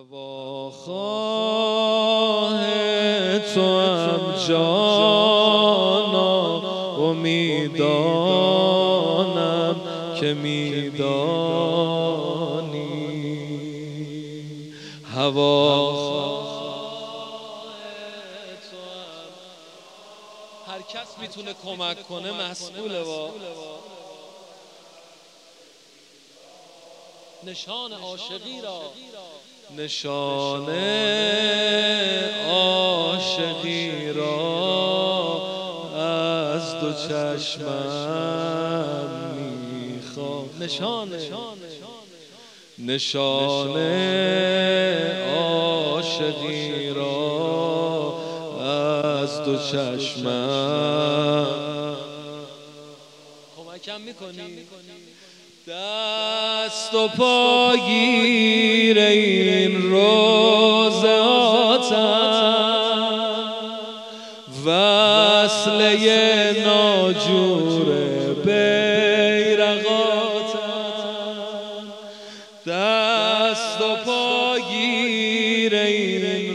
هواخواه توام جانا و میدانم که میدانی. هواخواه توام. هر کس میتونه کمک کنه مسئوله. نشان عاشقی را، نشان عاشقی را از دو چشمم میخوام. نشان عاشقی را از دو چشمم. کمکم میکنی؟ دست و پا گیر این روضاتم، وصله ناجور بیرقاتم. دست و پا گیر این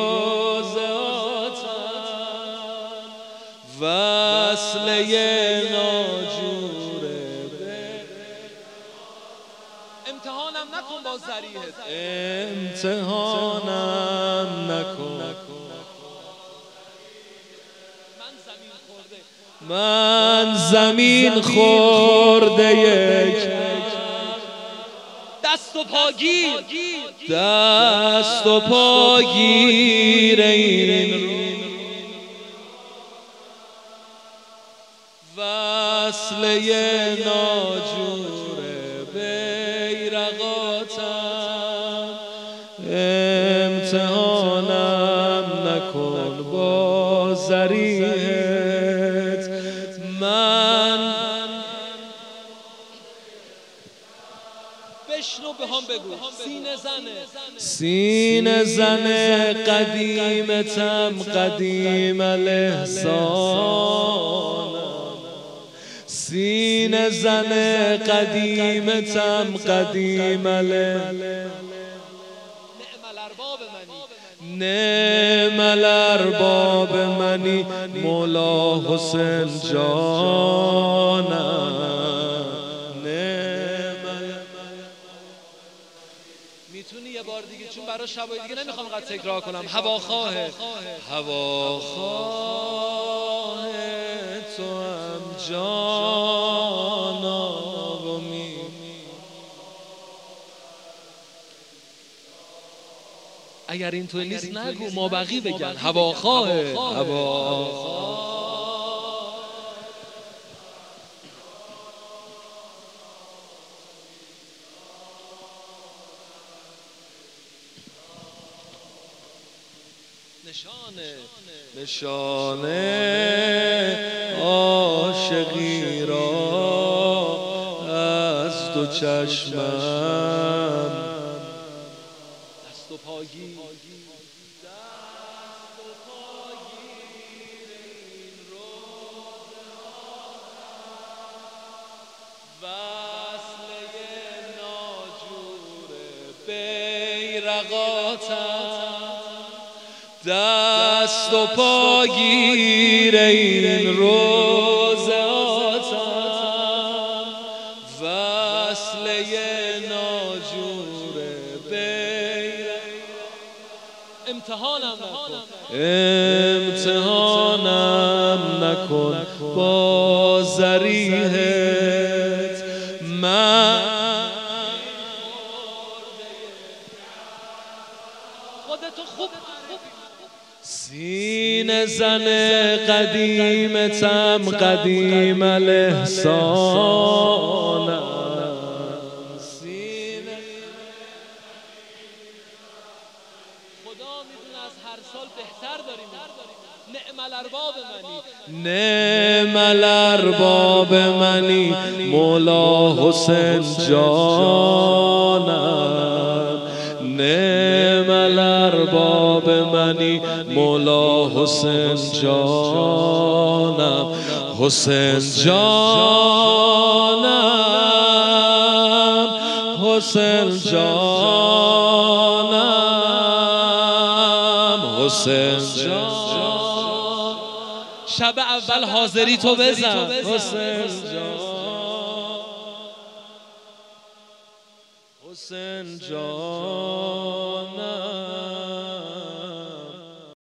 روضاتم، وصله ناجور. امتحانم نکن با ذریحت، امتحانم نکن. من زمین خورده یک دست و پاگیر، دست و پاگیر این وصله ناجور بیرقاتم. امتحانم نکن با ذریحت. من بشنو به هم بگو. سینه زنه قدیمتم، قدیم الاحسانم. سینه زنه قدیمتم، قدیم نعم الارباب منی، مولا حسین جانم. میتونی یه بار دیگه، چون برای شبای دیگه نمیخوام قد تکرار کنم. هواخواه توام جانا و می. اگر این توی نیست نگو، ما بقی بگن. هواخواه نشان عاشقی را از دو چشمم. دست و پاگیر این وصله ناجور بیرقاتم. دست و پاگیر این روضاتم، وصله ناجور امتحانم نکن با ذریحت. من خودتو خوب. سینه زن قدیمتم، قدیم الاحسانم. خدا میدونه از هر سال بهتر داریم. نعم الارباب منی، نعم الارباب منی، مولا حسین جانم. نعم الارباب منی، مولا حسین جانم. حسین جانم، حسین جانم. حسین جان. شب اول حاضری تو بزن حسین جان، حسین جان.